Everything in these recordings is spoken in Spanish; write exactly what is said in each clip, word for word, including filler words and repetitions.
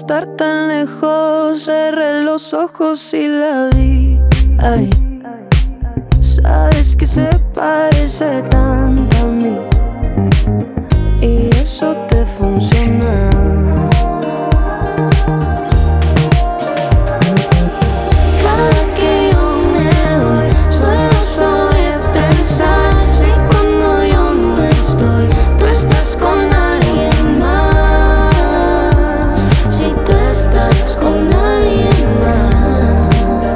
estar tan lejos, cerré los ojos y la vi. Ay, sabes que se parece tanto a mí y eso te funciona. Cada que yo me voy suelo sobrepensar si cuando yo no estoy tú estás con alguien más. Si tú estás con alguien más.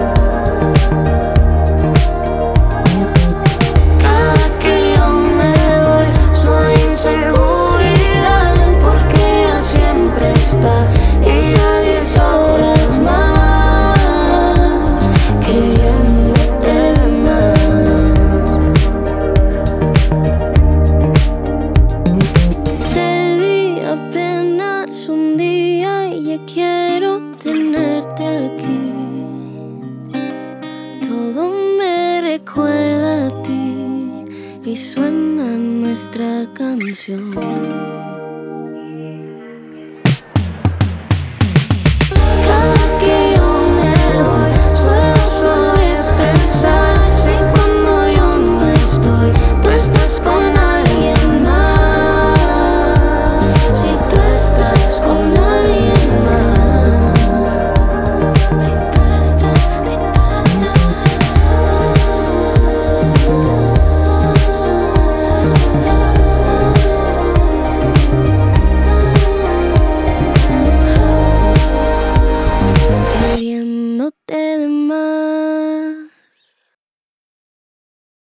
Cada que yo me voy soy inseguridad porque ella siempre está y a diez horas más queriéndote de más. Te vi apenas un día y ya quiero tenerte aquí. Todo me recuerda a ti y suena nuestra canción.